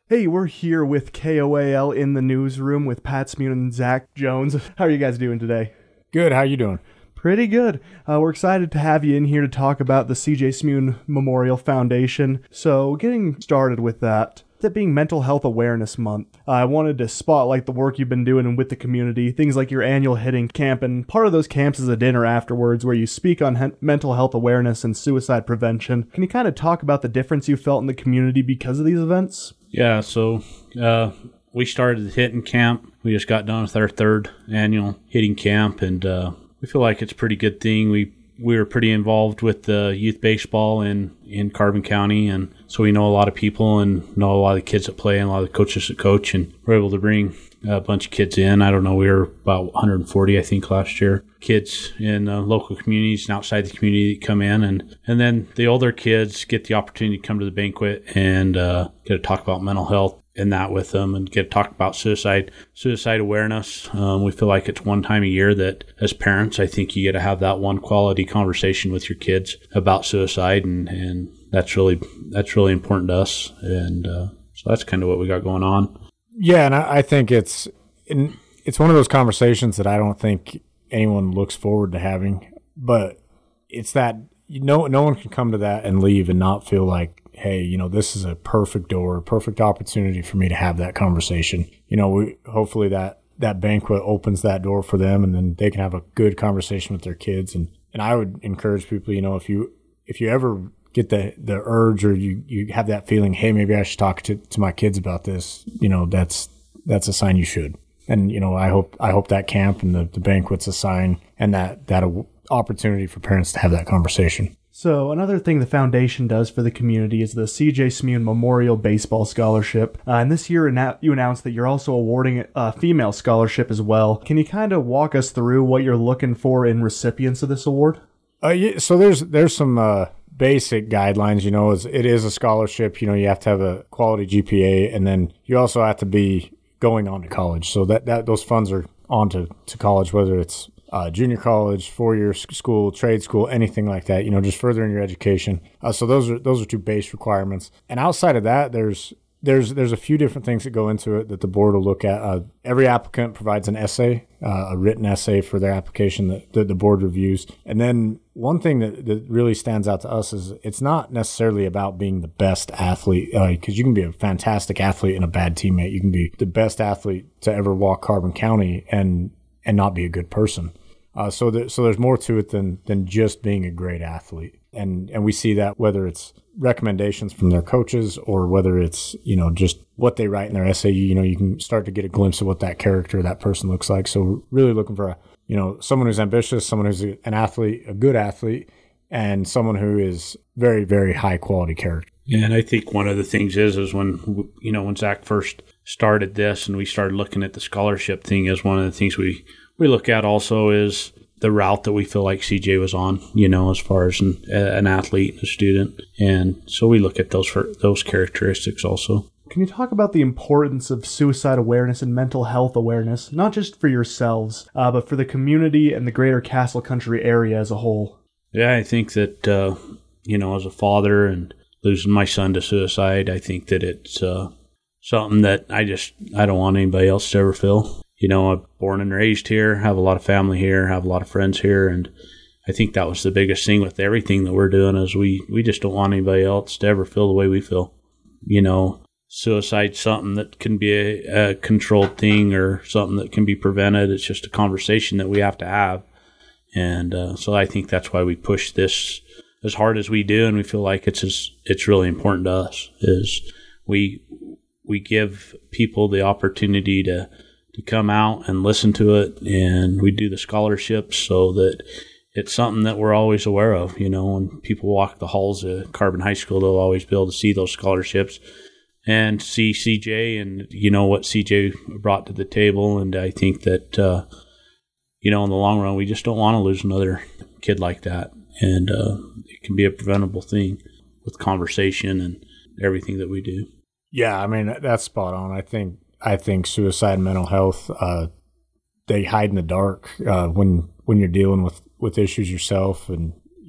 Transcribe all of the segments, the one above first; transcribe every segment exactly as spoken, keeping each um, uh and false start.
Hey, we're here with K O A L in the newsroom with Pat Smune and Zach Jones. How are you guys doing today? Good. How you doing? Pretty good. Uh, we're excited to have you in here to talk about the C J Smune Memorial Foundation. So getting started with that, that being Mental Health Awareness Month, uh, I wanted to spotlight the work you've been doing with the community, things like your annual hitting camp, and part of those camps is a dinner afterwards where you speak on he- mental health awareness and suicide prevention. Can you kind of talk about the difference you felt in the community because of these events? Yeah, so uh, we started the hitting camp. We just got done with our third annual hitting camp, and uh, we feel like it's a pretty good thing. We we were pretty involved with the youth baseball in, in Carbon County, and so we know a lot of people and know a lot of the kids that play and a lot of the coaches that coach, and we're able to bring a bunch of kids in. I don't know, we were about one hundred forty, I think, last year. Kids in uh, local communities and outside the community that come in, and, and then the older kids get the opportunity to come to the banquet and uh, get to talk about mental health and that with them, and get to talk about suicide, suicide awareness. Um, we feel like it's one time a year that as parents, I think you get to have that one quality conversation with your kids about suicide, and, and that's really that's really important to us. And uh, so that's kind of what we got going on. Yeah, and I, I think it's it's one of those conversations that I don't think anyone looks forward to having, but it's that you know, no one can come to that and leave and not feel like, hey, you know, this is a perfect door, a perfect opportunity for me to have that conversation. You know, we hopefully that that banquet opens that door for them, and then they can have a good conversation with their kids. And, and I would encourage people, you know, if you if you ever get the, the urge, or you, you have that feeling, hey, maybe I should talk to, to my kids about this, you know, that's that's a sign you should. And, you know, I hope I hope that camp and the, the banquet's a sign, and that that opportunity for parents to have that conversation. So another thing the foundation does for the community is the C J Smune Memorial Baseball Scholarship. Uh, and this year you announced that you're also awarding a female scholarship as well. Can you kind of walk us through what you're looking for in recipients of this award? Uh, yeah, so there's there's some uh, basic guidelines. You know, it is a scholarship. You know, you have to have a quality G P A, and then you also have to be going on to college. So that, that those funds are on to, to college, whether it's Uh, junior college, four-year school, trade school, anything like that, you know, just furthering your education. Uh, so those are those are two base requirements. And outside of that, there's there's there's a few different things that go into it that the board will look at. Uh, every applicant provides an essay, uh, a written essay for their application that, that the board reviews. And then one thing that, that really stands out to us is it's not necessarily about being the best athlete, because uh, you can be a fantastic athlete and a bad teammate. You can be the best athlete to ever walk Carbon County and and not be a good person. Uh, so, there, so there's more to it than than just being a great athlete, and and we see that whether it's recommendations from their coaches or whether it's, you know, just what they write in their essay. You know, you can start to get a glimpse of what that character, that person looks like. So, we're really looking for a, you know, someone who's ambitious, someone who's an athlete, a good athlete, and someone who is very, very high quality character. Yeah, and I think one of the things is is when you know when Zach first started this and we started looking at the scholarship thing, is one of the things we. We look at also is the route that we feel like C J was on, you know, as far as an, an athlete and a student. And so we look at those for those characteristics also. Can you talk about the importance of suicide awareness and mental health awareness, not just for yourselves, uh, but for the community and the greater Castle Country area as a whole? Yeah, I think that, uh, you know, as a father and losing my son to suicide, I think that it's uh, something that I just, I don't want anybody else to ever feel. You know, I'm born and raised here, have a lot of family here, have a lot of friends here, and I think that was the biggest thing with everything that we're doing is we, we just don't want anybody else to ever feel the way we feel. You know, suicide's something that can be a, a controlled thing or something that can be prevented. It's just a conversation that we have to have. And uh, so I think that's why we push this as hard as we do, and we feel like it's as, it's really important to us, is we we give people the opportunity to to come out and listen to it, and we do the scholarships so that it's something that we're always aware of. You know, when people walk the halls of Carbon High School, they'll always be able to see those scholarships and see C J and, you know, what C J brought to the table. And I think that, uh, you know, in the long run, we just don't want to lose another kid like that. And uh, it can be a preventable thing with conversation and everything that we do. Yeah, I mean, that's spot on. I think I think suicide and mental health, uh, they hide in the dark uh, when when you're dealing with, with issues yourself, and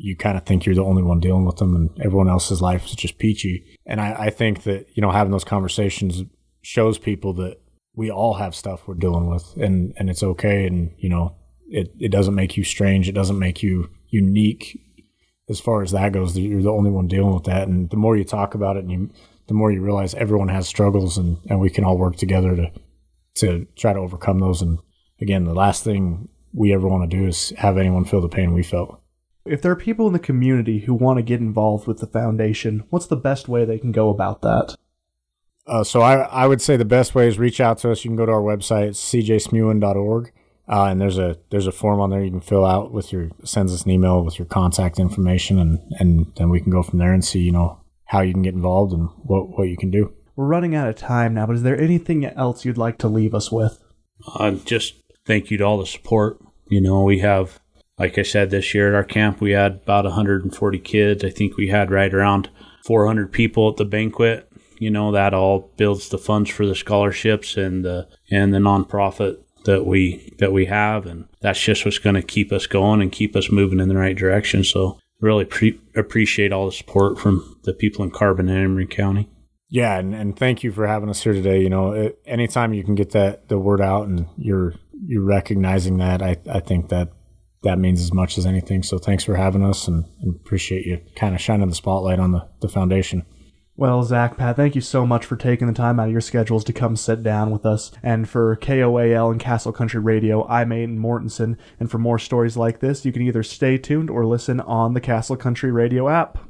you kind of think you're the only one dealing with them and everyone else's life is just peachy. And I, I think that, you know, having those conversations shows people that we all have stuff we're dealing with, and, and it's okay. And, you know, it, it doesn't make you strange. It doesn't make you unique as far as that goes. You're the only one dealing with that. And the more you talk about it, and you, the more you realize everyone has struggles, and, and we can all work together to, to try to overcome those. And again, the last thing we ever want to do is have anyone feel the pain we felt. If there are people in the community who want to get involved with the foundation, what's the best way they can go about that? Uh, so I, I would say the best way is reach out to us. You can go to our website, c j smewen dot org, uh, and there's a there's a form on there you can fill out with your sends us an email with your contact information, and, and then we can go from there and see, you know, how you can get involved and what, what you can do. We're running out of time now, but is there anything else you'd like to leave us with? Uh, just thank you to all the support. You know, we have, like I said, this year at our camp, we had about one hundred forty kids. I think we had right around four hundred people at the banquet. You know, that all builds the funds for the scholarships and the and the nonprofit that we that we have, and that's just what's going to keep us going and keep us moving in the right direction. So really pre- appreciate all the support from the people in Carbon and Emery County. Yeah, and, and thank you for having us here today. You know, it, anytime you can get that the word out and you're you're recognizing that, I, I think that that means as much as anything. So thanks for having us, and, and appreciate you kind of shining the spotlight on the, the foundation. Well, Zach, Pat, thank you so much for taking the time out of your schedules to come sit down with us. And for K O A L and Castle Country Radio, I'm Aiden Mortensen. And for more stories like this, you can either stay tuned or listen on the Castle Country Radio app.